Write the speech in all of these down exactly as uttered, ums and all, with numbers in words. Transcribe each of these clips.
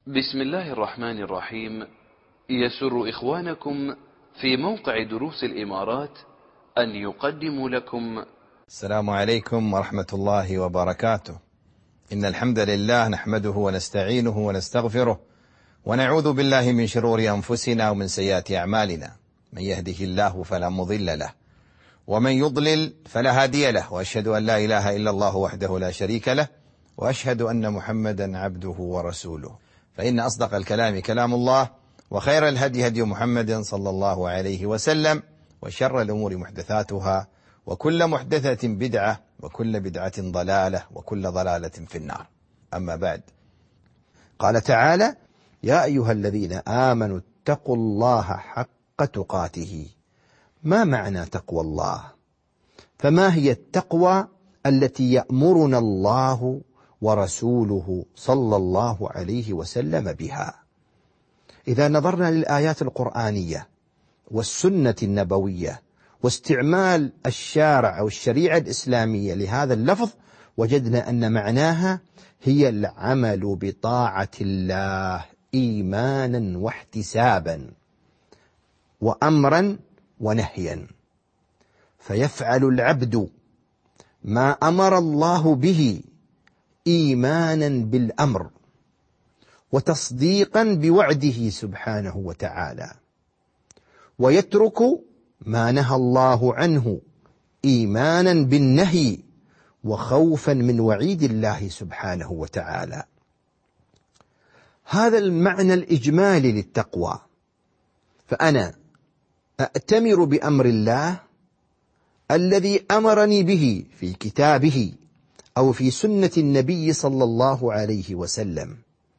بسم الله الرحمن الرحيم. يسر إخوانكم في موقع دروس الإمارات أن يقدموا لكم السلام عليكم ورحمة الله وبركاته. إن الحمد لله نحمده ونستعينه ونستغفره ونعوذ بالله من شرور أنفسنا ومن سيئات أعمالنا، من يهده الله فلا مضل له ومن يضلل فلا هادي له، وأشهد أن لا إله إلا الله وحده لا شريك له، وأشهد أن محمدا عبده ورسوله. فإن أصدق الكلام كلام الله، وخير الهدي هدي محمد صلى الله عليه وسلم، وشر الأمور محدثاتها، وكل محدثة بدعة، وكل بدعة ضلالة، وكل ضلالة في النار. أما بعد، قال تعالى: يا أيها الذين آمنوا اتقوا الله حق تقاته. ما معنى تقوى الله؟ فما هي التقوى التي يأمرنا الله ورسوله صلى الله عليه وسلم بها؟ إذا نظرنا للآيات القرآنية والسنة النبوية واستعمال الشارع أو الشريعة الإسلامية لهذا اللفظ، وجدنا أن معناها هي العمل بطاعة الله إيمانا واحتسابا وأمرا ونهيا، فيفعل العبد ما أمر الله به إيمانا بالأمر وتصديقا بوعده سبحانه وتعالى، ويترك ما نهى الله عنه إيمانا بالنهي وخوفا من وعيد الله سبحانه وتعالى. هذا المعنى الإجمالي للتقوى. فأنا أأتمر بأمر الله الذي أمرني به في كتابه أو في سنة النبي صلى الله عليه وسلم،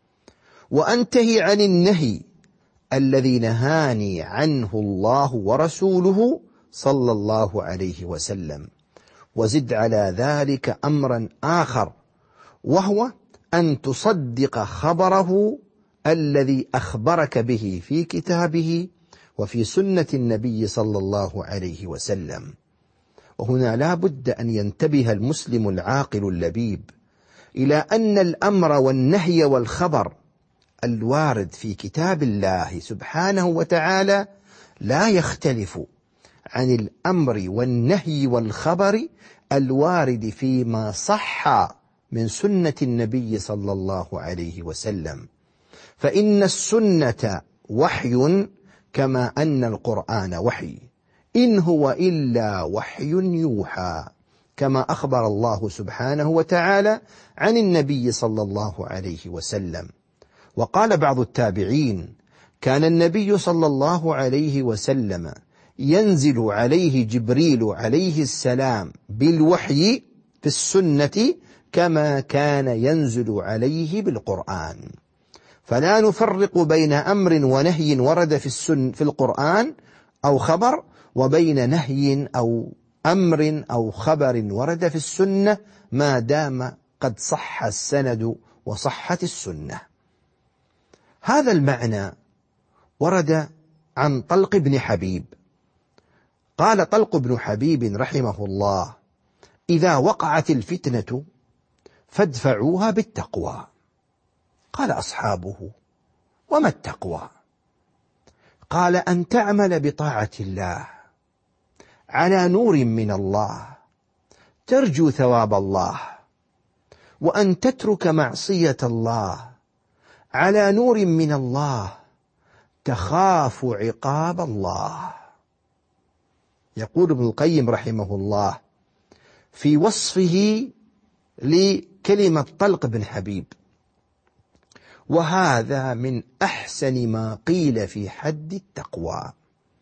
وأنتهي عن النهي الذي نهاني عنه الله ورسوله صلى الله عليه وسلم، وزد على ذلك أمرا آخر، وهو أن تصدق خبره الذي أخبرك به في كتابه وفي سنة النبي صلى الله عليه وسلم. وهنا لا بد أن ينتبه المسلم العاقل اللبيب إلى أن الأمر والنهي والخبر الوارد في كتاب الله سبحانه وتعالى لا يختلف عن الأمر والنهي والخبر الوارد فيما صح من سنة النبي صلى الله عليه وسلم، فإن السنة وحي كما أن القرآن وحي، إن هو إلا وحي يوحى، كما أخبر الله سبحانه وتعالى عن النبي صلى الله عليه وسلم. وقال بعض التابعين: كان النبي صلى الله عليه وسلم ينزل عليه جبريل عليه السلام بالوحي في السنة كما كان ينزل عليه بالقرآن، فلا نفرق بين أمر ونهي ورد في السن في القرآن أو خبر، وبين نهي أو أمر أو خبر ورد في السنة، ما دام قد صح السند وصحت السنة. هذا المعنى ورد عن طلق بن حبيب. قال طلق بن حبيب رحمه الله: إذا وقعت الفتنة فادفعوها بالتقوى. قال أصحابه: وما التقوى؟ قال: أن تعمل بطاعة الله على نور من الله ترجو ثواب الله، وأن تترك معصية الله على نور من الله تخاف عقاب الله. يقول ابن القيم رحمه الله في وصفه لكلمة طلق بن حبيب: وهذا من أحسن ما قيل في حد التقوى،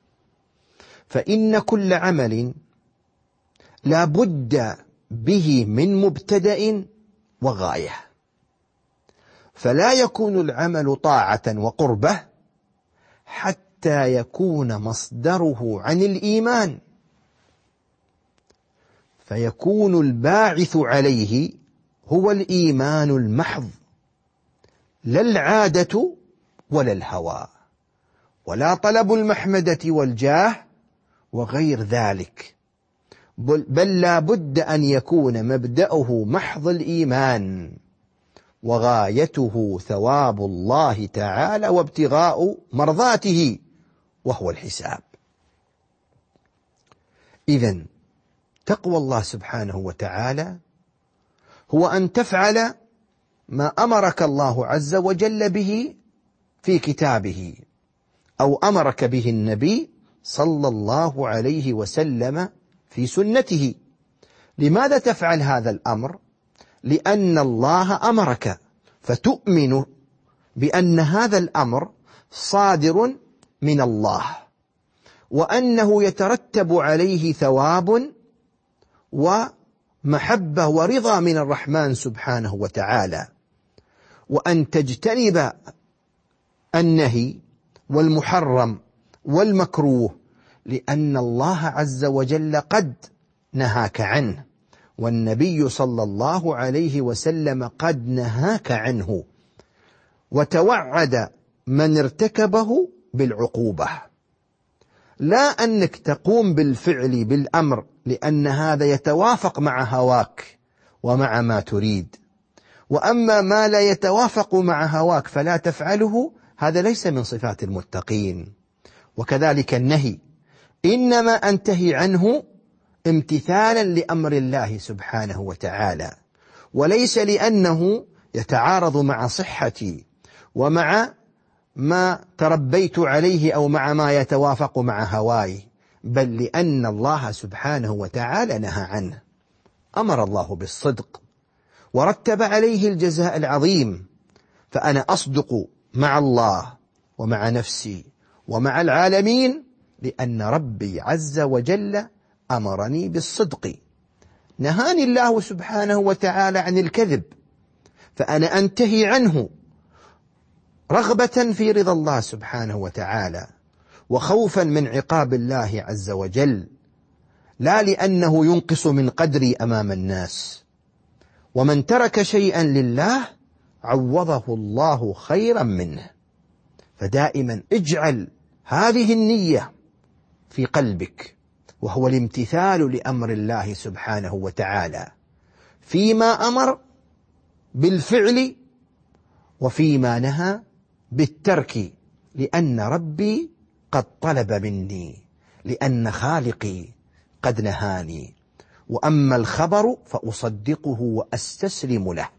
فإن كل عمل لا بد به من مبتدأ وغاية، فلا يكون العمل طاعة وقربة حتى يكون مصدره عن الإيمان، فيكون الباعث عليه هو الإيمان المحض، لا العادة ولا الهوى ولا طلب المحمدة والجاه وغير ذلك، بل لا بد أن يكون مبدأه محض الإيمان، وغايته ثواب الله تعالى وابتغاء مرضاته وهو الحساب. إذن تقوى الله سبحانه وتعالى هو أن تفعل ما أمرك الله عز وجل به في كتابه أو أمرك به النبي صلى الله عليه وسلم في سنته. لماذا تفعل هذا الأمر؟ لأن الله أمرك، فتؤمن بأن هذا الأمر صادر من الله، وأنه يترتب عليه ثواب ومحبة ورضا من الرحمن سبحانه وتعالى، وأن تجتنب النهي والمحرم والمكروه لأن الله عز وجل قد نهاك عنه، والنبي صلى الله عليه وسلم قد نهاك عنه، وتوعد من ارتكبه بالعقوبة. لا أنك تقوم بالفعل بالأمر لأن هذا يتوافق مع هواك ومع ما تريد، وأما ما لا يتوافق مع هواك فلا تفعله، هذا ليس من صفات المتقين. وكذلك النهي إنما أنتهي عنه امتثالا لأمر الله سبحانه وتعالى، وليس لأنه يتعارض مع صحتي ومع ما تربيت عليه أو مع ما يتوافق مع هواي، بل لأن الله سبحانه وتعالى نهى عنه. أمر الله بالصدق ورتب عليه الجزاء العظيم، فأنا أصدق مع الله ومع نفسي ومع العالمين لأن ربي عز وجل أمرني بالصدق. نهاني الله سبحانه وتعالى عن الكذب، فأنا أنتهي عنه رغبة في رضا الله سبحانه وتعالى وخوفا من عقاب الله عز وجل، لا لأنه ينقص من قدري أمام الناس. ومن ترك شيئا لله عوضه الله خيرا منه. فدائما اجعل هذه النية في قلبك، وهو الامتثال لأمر الله سبحانه وتعالى فيما أمر بالفعل وفيما نهى بالترك، لأن ربي قد طلب مني، لأن خالقي قد نهاني. وأما الخبر فأصدقه وأستسلم له.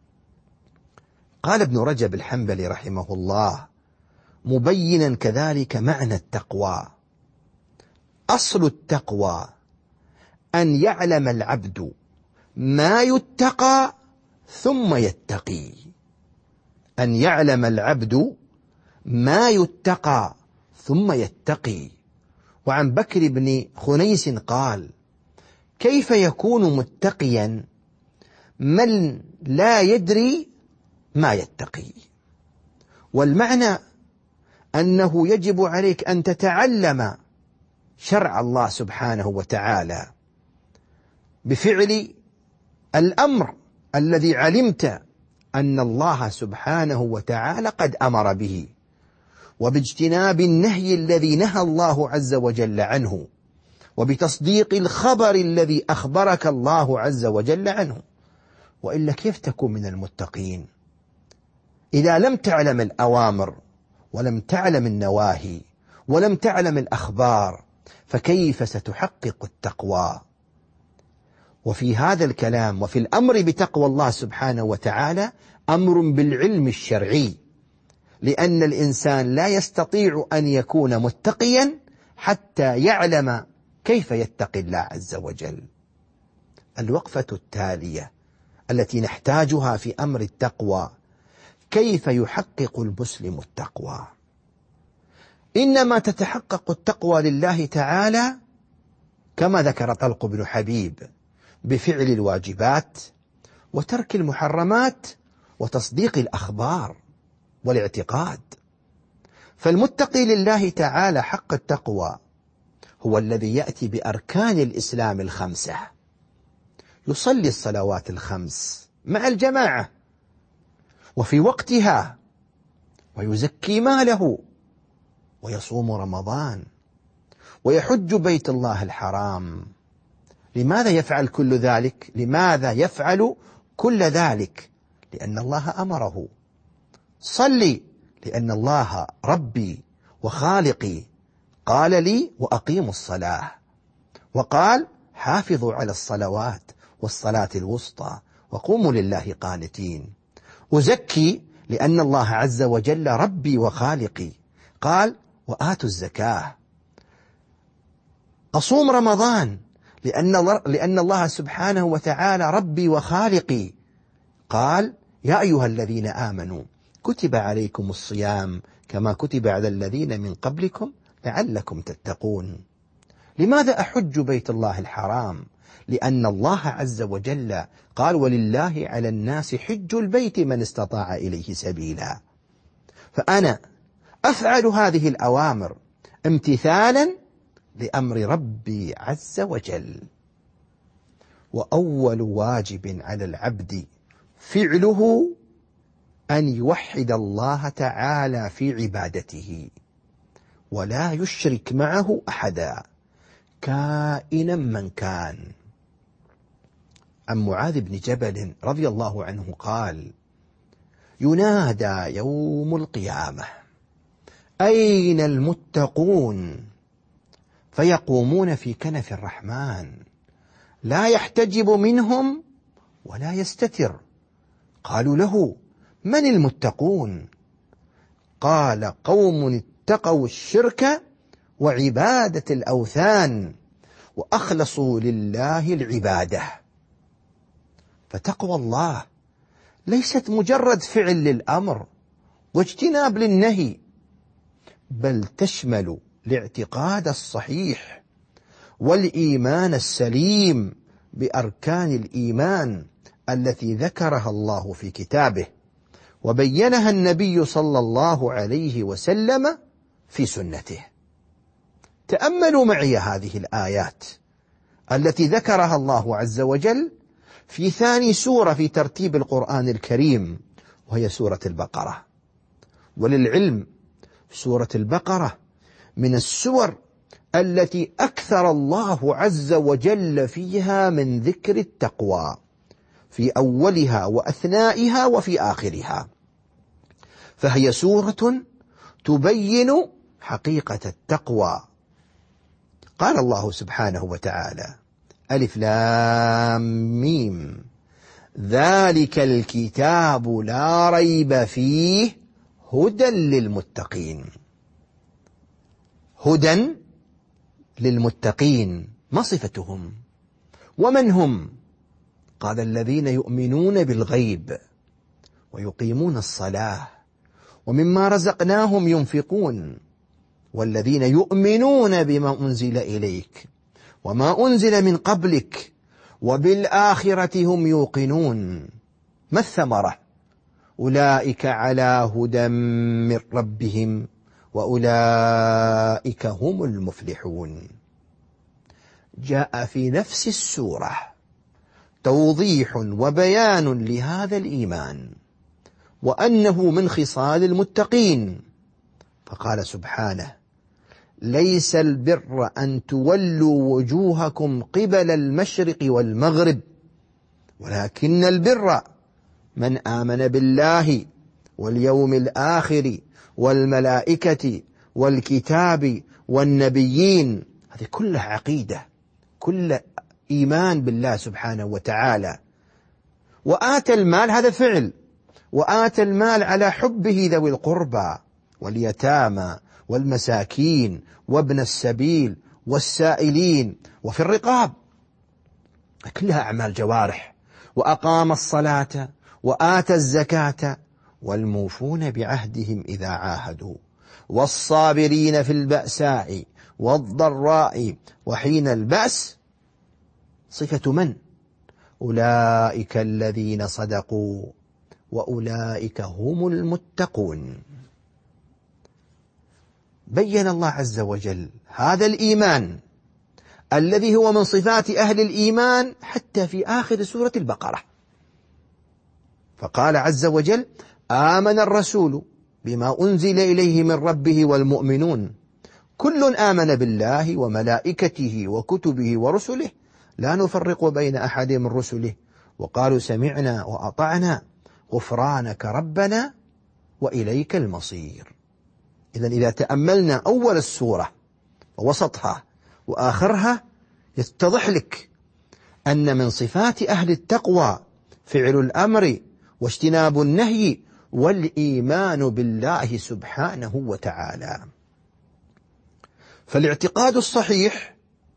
قال ابن رجب الحنبلي رحمه الله مبينا كذلك معنى التقوى: أصل التقوى أن يعلم العبد ما يتقى ثم يتقي. أن يعلم العبد ما يتقى ثم يتقي. وعن بكر بن خنيس قال: كيف يكون متقيا من لا يدري ما يتقي؟ والمعنى أنه يجب عليك أن تتعلم شرع الله سبحانه وتعالى بفعل الأمر الذي علمت أن الله سبحانه وتعالى قد أمر به، وباجتناب النهي الذي نهى الله عز وجل عنه، وبتصديق الخبر الذي أخبرك الله عز وجل عنه. وإلا كيف تكون من المتقين إذا لم تعلم الأوامر ولم تعلم النواهي ولم تعلم الأخبار؟ فكيف ستحقق التقوى؟ وفي هذا الكلام وفي الأمر بتقوى الله سبحانه وتعالى أمر بالعلم الشرعي، لأن الإنسان لا يستطيع أن يكون متقيا حتى يعلم كيف يتقي الله عز وجل. الوقفة التالية التي نحتاجها في أمر التقوى: كيف يحقق المسلم التقوى؟ إنما تتحقق التقوى لله تعالى كما ذكر طلق بن حبيب: بفعل الواجبات وترك المحرمات وتصديق الأخبار والاعتقاد. فالمتقي لله تعالى حق التقوى هو الذي يأتي بأركان الإسلام الخمسة، يصلي الصلوات الخمس مع الجماعة وفي وقتها، ويزكي ماله، ويصوم رمضان، ويحج بيت الله الحرام. لماذا يفعل كل ذلك؟ لماذا يفعل كل ذلك؟ لأن الله أمره، صلي لأن الله ربي وخالقي قال لي وأقيموا الصلاة، وقال حافظوا على الصلوات والصلاة الوسطى وقوموا لله قانتين. أزكي لأن الله عز وجل ربي وخالقي قال وآتوا الزكاة. أصوم رمضان لأن لأن الله سبحانه وتعالى ربي وخالقي قال يا أيها الذين آمنوا كتب عليكم الصيام كما كتب على الذين من قبلكم لعلكم تتقون. لماذا أحج بيت الله الحرام؟ لأن الله عز وجل قال ولله على الناس حج البيت من استطاع إليه سبيلا. فأنا أفعل هذه الأوامر امتثالا لأمر ربي عز وجل. وأول واجب على العبد فعله أن يوحد الله تعالى في عبادته ولا يشرك معه أحدا كائنا من كان. عن معاذ بن جبل رضي الله عنه قال ينادى يوم القيامة أين المتقون؟ فيقومون في كنف الرحمن لا يحتجب منهم ولا يستتر. قالوا له من المتقون؟ قال قوم اتقوا الشرك وعبادة الأوثان وأخلصوا لله العبادة. فتقوى الله ليست مجرد فعل للأمر واجتناب للنهي، بل تشمل الاعتقاد الصحيح والإيمان السليم بأركان الإيمان التي ذكرها الله في كتابه وبينها النبي صلى الله عليه وسلم في سنته. تأملوا معي هذه الآيات التي ذكرها الله عز وجل في ثاني سورة في ترتيب القرآن الكريم وهي سورة البقرة. وللعلم سورة البقرة من السور التي أكثر الله عز وجل فيها من ذكر التقوى في أولها وأثنائها وفي آخرها، فهي سورة تبين حقيقة التقوى. قال الله سبحانه وتعالى ألف لام ميم ذلك الكتاب لا ريب فيه هدى للمتقين. هدى للمتقين، ما صفتهم ومن هم؟ قال الذين يؤمنون بالغيب ويقيمون الصلاة ومما رزقناهم ينفقون والذين يؤمنون بما أنزل إليك وما أنزل من قبلك وبالآخرة هم يوقنون. ما الثمرة؟ أولئك على هدى من ربهم وأولئك هم المفلحون. جاء في نفس السورة توضيح وبيان لهذا الإيمان وأنه من خصال المتقين، فقال سبحانه ليس البر أن تولوا وجوهكم قبل المشرق والمغرب ولكن البر من آمن بالله واليوم الآخر والملائكة والكتاب والنبيين. هذه كلها عقيدة، كل إيمان بالله سبحانه وتعالى. وآتى المال، هذا فعل، وآتى المال على حبه ذوي القربى واليتامى والمساكين وابن السبيل والسائلين وفي الرقاب، كلها أعمال جوارح. وأقام الصلاة وآتى الزكاة والموفون بعهدهم إذا عاهدوا والصابرين في البأساء والضراء وحين البأس. صفة من؟ أولئك الذين صدقوا وأولئك هم المتقون. بين الله عز وجل هذا الإيمان الذي هو من صفات أهل الإيمان حتى في آخر سورة البقرة، فقال عز وجل آمن الرسول بما أنزل إليه من ربه والمؤمنون كل آمن بالله وملائكته وكتبه ورسله لا نفرق بين أحد من رسله وقالوا سمعنا وأطعنا غفرانك ربنا وإليك المصير. إذن إذا تأملنا أول السورة ووسطها وآخرها يتضح لك أن من صفات أهل التقوى فعل الأمر واجتناب النهي والإيمان بالله سبحانه وتعالى. فالاعتقاد الصحيح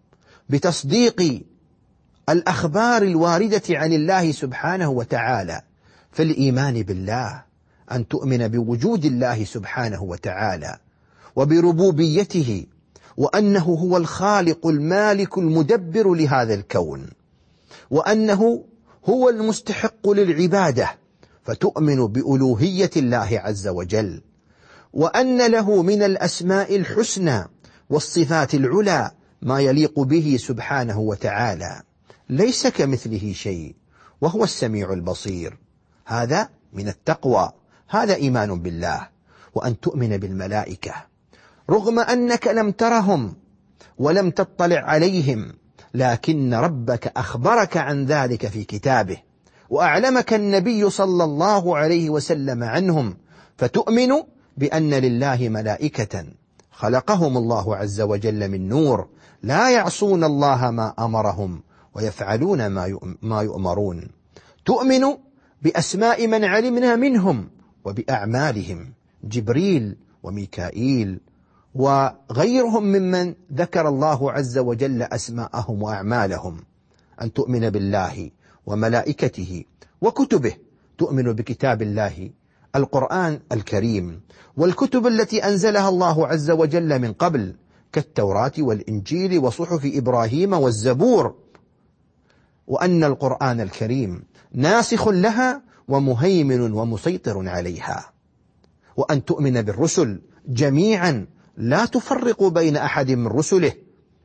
بتصديق الأخبار الواردة عن الله سبحانه وتعالى، فالإيمان بالله أن تؤمن بوجود الله سبحانه وتعالى وبربوبيته، وأنه هو الخالق المالك المدبر لهذا الكون، وأنه هو المستحق للعبادة، فتؤمن بألوهية الله عز وجل، وأن له من الأسماء الحسنى والصفات العلى ما يليق به سبحانه وتعالى، ليس كمثله شيء وهو السميع البصير. هذا من التقوى، هذا إيمان بالله. وأن تؤمن بالملائكة رغم أنك لم ترهم ولم تطلع عليهم، لكن ربك أخبرك عن ذلك في كتابه، وأعلمك النبي صلى الله عليه وسلم عنهم، فتؤمن بأن لله ملائكة خلقهم الله عز وجل من نور لا يعصون الله ما أمرهم ويفعلون ما يؤمرون. تؤمن بأسماء من علمنا منهم وبأعمالهم، جبريل وميكائيل وغيرهم ممن ذكر الله عز وجل أسماءهم وأعمالهم. أن تؤمن بالله وملائكته وكتبه، تؤمن بكتاب الله القرآن الكريم والكتب التي أنزلها الله عز وجل من قبل كالتوراة والإنجيل وصحف إبراهيم والزبور، وأن القرآن الكريم ناسخ لها ومهيمن ومسيطر عليها. وأن تؤمن بالرسل جميعا لا تفرق بين أحد من رسله.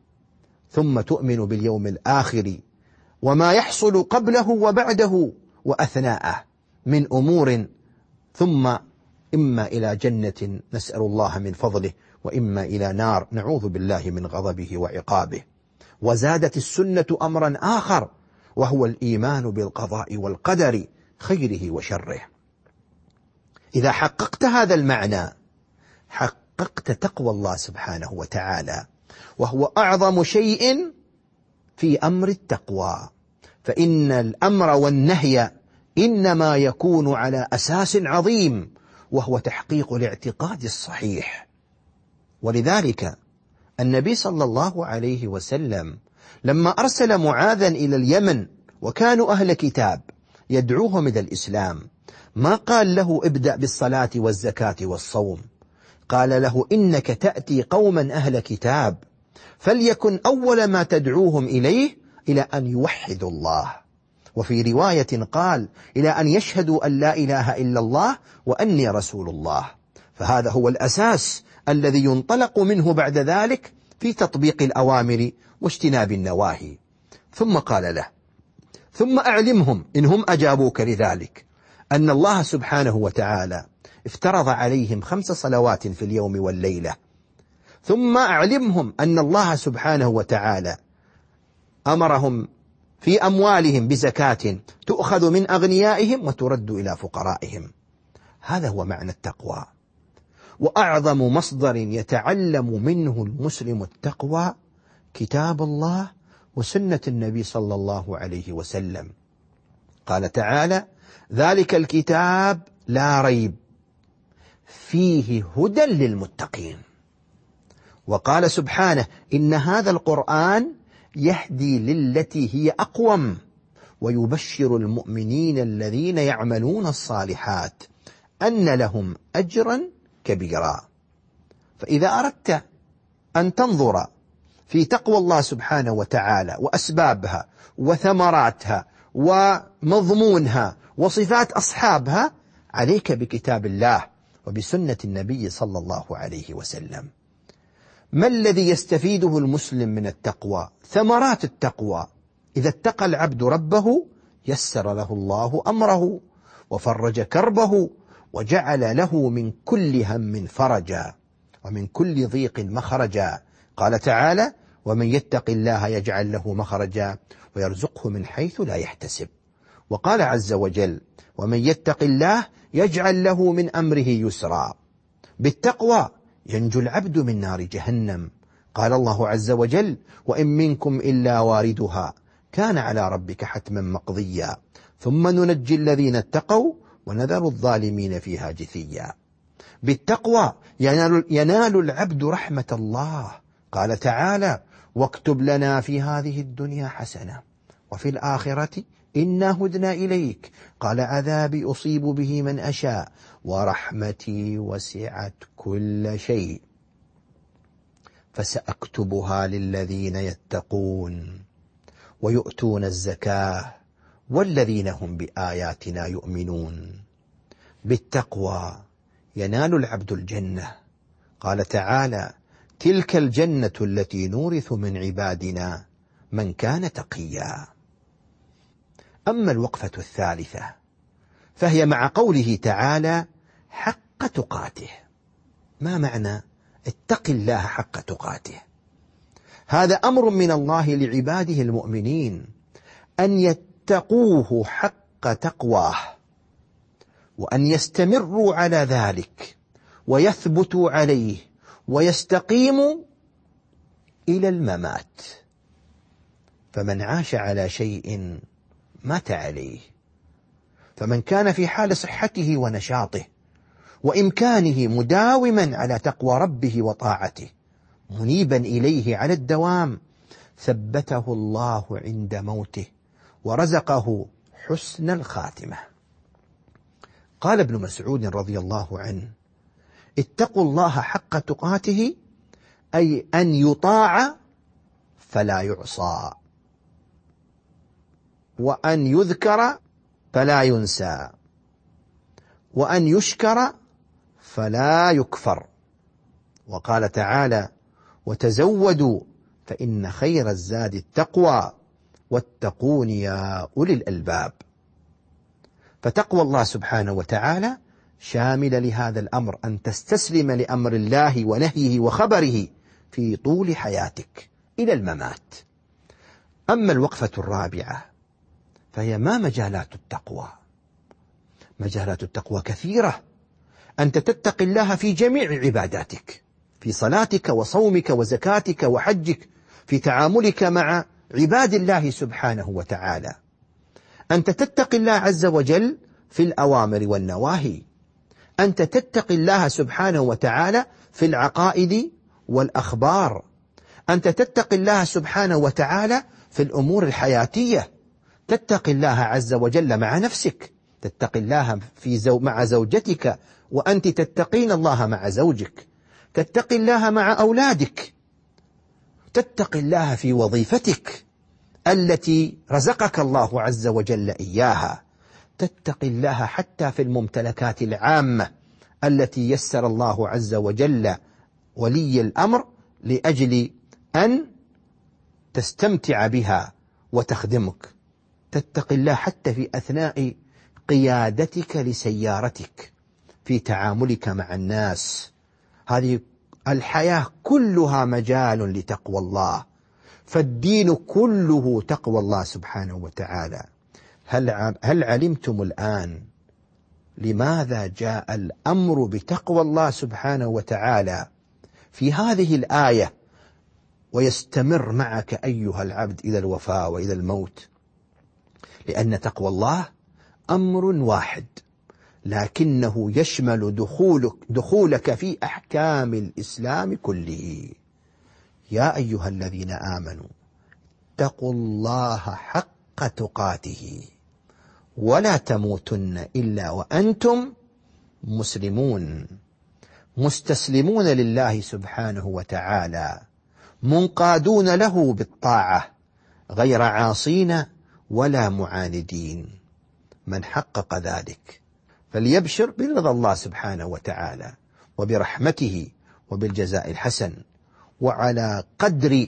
ثم تؤمن باليوم الآخر وما يحصل قبله وبعده وأثناءه من أمور، ثم إما إلى جنة نسأل الله من فضله، وإما إلى نار نعوذ بالله من غضبه وعقابه. وزادت السنة أمرا آخر وهو الإيمان بالقضاء والقدر خيره وشره. إذا حققت هذا المعنى حققت تقوى الله سبحانه وتعالى، وهو أعظم شيء في أمر التقوى، فإن الأمر والنهي إنما يكون على أساس عظيم وهو تحقيق الاعتقاد الصحيح. ولذلك النبي صلى الله عليه وسلم لما أرسل معاذا إلى اليمن وكانوا أهل كتاب يدعوهم إلى الإسلام، ما قال له ابدأ بالصلاة والزكاة والصوم، قال له إنك تأتي قوما أهل كتاب فليكن أول ما تدعوهم إليه إلى أن يوحدوا الله، وفي رواية قال إلى أن يشهدوا أن لا إله إلا الله وأني رسول الله. فهذا هو الأساس الذي ينطلق منه بعد ذلك في تطبيق الأوامر واجتناب النواهي. ثم قال له ثم أعلمهم إن هم أجابوك لذلك أن الله سبحانه وتعالى افترض عليهم خمس صلوات في اليوم والليلة. ثم أعلمهم أن الله سبحانه وتعالى أمرهم في أموالهم بزكاة تؤخذ من أغنيائهم وترد إلى فقرائهم. هذا هو معنى التقوى. وأعظم مصدر يتعلم منه المسلم التقوى كتاب الله وسنة النبي صلى الله عليه وسلم. قال تعالى ذلك الكتاب لا ريب فيه هدى للمتقين. وقال سبحانه إن هذا القرآن يهدي للتي هي أقوم ويبشر المؤمنين الذين يعملون الصالحات أن لهم أجرا كبيرا. فإذا أردت أن تنظر في تقوى الله سبحانه وتعالى وأسبابها وثمراتها ومضمونها وصفات أصحابها، عليك بكتاب الله وبسنة النبي صلى الله عليه وسلم. ما الذي يستفيده المسلم من التقوى؟ ثمرات التقوى. إذا اتقى العبد ربه يسر له الله أمره وفرج كربه وجعل له من كل هم فرجا ومن كل ضيق مخرجا. قال تعالى ومن يتق الله يجعل له مخرجا ويرزقه من حيث لا يحتسب وقال عز وجل: ومن يتق الله يجعل له من أمره يسرا. بالتقوى ينجو العبد من نار جهنم. قال الله عز وجل: وإن منكم إلا واردها كان على ربك حتما مقضيا ثم ننجي الذين اتقوا ونذر الظالمين فيها جثيا. بالتقوى ينال, ينال العبد رحمة الله. قال تعالى: واكتب لنا في هذه الدنيا حسنة وفي الآخرة إنا هدنا إليك قال عذابي أصيب به من أشاء ورحمتي وسعت كل شيء فسأكتبها للذين يتقون ويؤتون الزكاة والذين هم بآياتنا يؤمنون. بالتقوى ينال العبد الجنة. قال تعالى: تلك الجنة التي نورث من عبادنا من كان تقيا. أما الوقفة الثالثة فهي مع قوله تعالى: حق تقاته. ما معنى اتق الله حق تقاته؟ هذا أمر من الله لعباده المؤمنين أن يتقوه حق تقواه، وأن يستمروا على ذلك ويثبتوا عليه ويستقيموا إلى الممات. فمن عاش على شيء مات عليه. فمن كان في حال صحته ونشاطه وإمكانه مداوما على تقوى ربه وطاعته منيبا إليه على الدوام ثبته الله عند موته ورزقه حسن الخاتمة. قال ابن مسعود رضي الله عنه: اتقوا الله حق تقاته، أي أن يطاع فلا يعصى، وأن يذكر فلا ينسى، وأن يشكر فلا يكفر. وقال تعالى: وتزودوا فإن خير الزاد التقوى واتقون يا أولي الألباب. فتقوى الله سبحانه وتعالى شامل لهذا الأمر، أن تستسلم لأمر الله ونهيه وخبره في طول حياتك إلى الممات. أما الوقفة الرابعة فهي ما مجالات التقوى؟ مجالات التقوى كثيرة. أنت تتقي الله في جميع عباداتك، في صلاتك وصومك وزكاتك وحجك، في تعاملك مع عباد الله سبحانه وتعالى. أنت تتقي الله عز وجل في الأوامر والنواهي. أنت تتقي الله سبحانه وتعالى في العقائد والأخبار. أنت تتقي الله سبحانه وتعالى في الأمور الحياتية. تتقي الله عز وجل مع نفسك، تتقي الله في زو مع زوجتك وأنت تتقين الله مع زوجك، تتقي الله مع أولادك، تتقي الله في وظيفتك التي رزقك الله عز وجل إياها، تتقي الله حتى في الممتلكات العامة التي يسر الله عز وجل ولي الأمر لأجل أن تستمتع بها وتخدمك. تتقي الله حتى في أثناء قيادتك لسيارتك، في تعاملك مع الناس. هذه الحياة كلها مجال لتقوى الله، فالدين كله تقوى الله سبحانه وتعالى. هل هل علمتم الآن لماذا جاء الأمر بتقوى الله سبحانه وتعالى في هذه الآية ويستمر معك أيها العبد إلى الوفاة وإلى الموت؟ لأن تقوى الله أمر واحد، لكنه يشمل دخولك, دخولك في أحكام الإسلام كله. يا أيها الذين آمنوا اتقوا الله حق تقاته ولا تموتن إلا وأنتم مسلمون، مستسلمون لله سبحانه وتعالى، منقادون له بالطاعة، غير عاصين ولا معاندين. من حقق ذلك فليبشر برضا الله سبحانه وتعالى وبرحمته وبالجزاء الحسن. وعلى قدر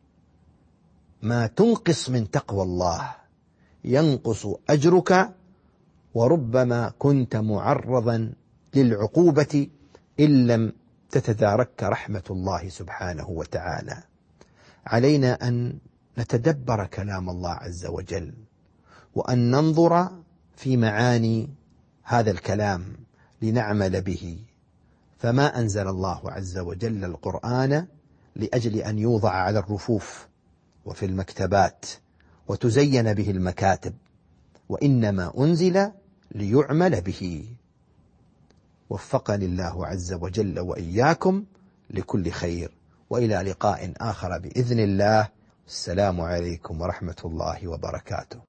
ما تنقص من تقوى الله ينقص أجرك، وربما كنت معرضا للعقوبة إن لم تتدارك رحمة الله سبحانه وتعالى. علينا أن نتدبر كلام الله عز وجل وأن ننظر في معاني هذا الكلام لنعمل به. فما أنزل الله عز وجل القرآن لأجل أن يوضع على الرفوف وفي المكتبات وتزين به المكاتب، وإنما أنزل ليعمل به. وفقني الله عز وجل وإياكم لكل خير، وإلى لقاء آخر بإذن الله. السلام عليكم ورحمة الله وبركاته.